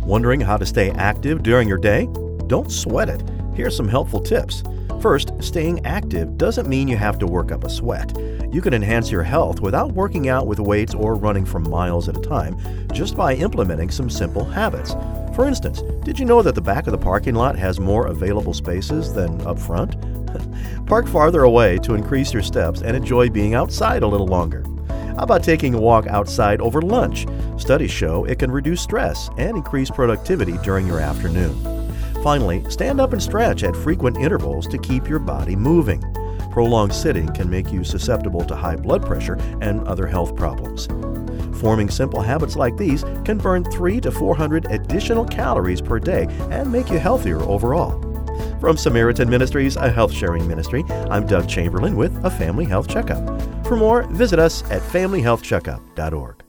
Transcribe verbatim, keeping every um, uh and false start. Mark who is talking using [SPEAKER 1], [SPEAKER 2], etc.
[SPEAKER 1] Wondering how to stay active during your day? Don't sweat it. Here's some helpful tips. First, staying active doesn't mean you have to work up a sweat. You can enhance your health without working out with weights or running for miles at a time, just by implementing some simple habits. For instance, did you know that the back of the parking lot has more available spaces than up front? Park farther away to increase your steps and enjoy being outside a little longer. How about taking a walk outside over lunch? Studies show it can reduce stress and increase productivity during your afternoon. Finally, stand up and stretch at frequent intervals to keep your body moving. Prolonged sitting can make you susceptible to high blood pressure and other health problems. Forming simple habits like these can burn three to four hundred additional calories per day and make you healthier overall. From Samaritan Ministries, a health-sharing ministry, I'm Doug Chamberlain with a Family Health Checkup. For more, visit us at family health checkup dot org.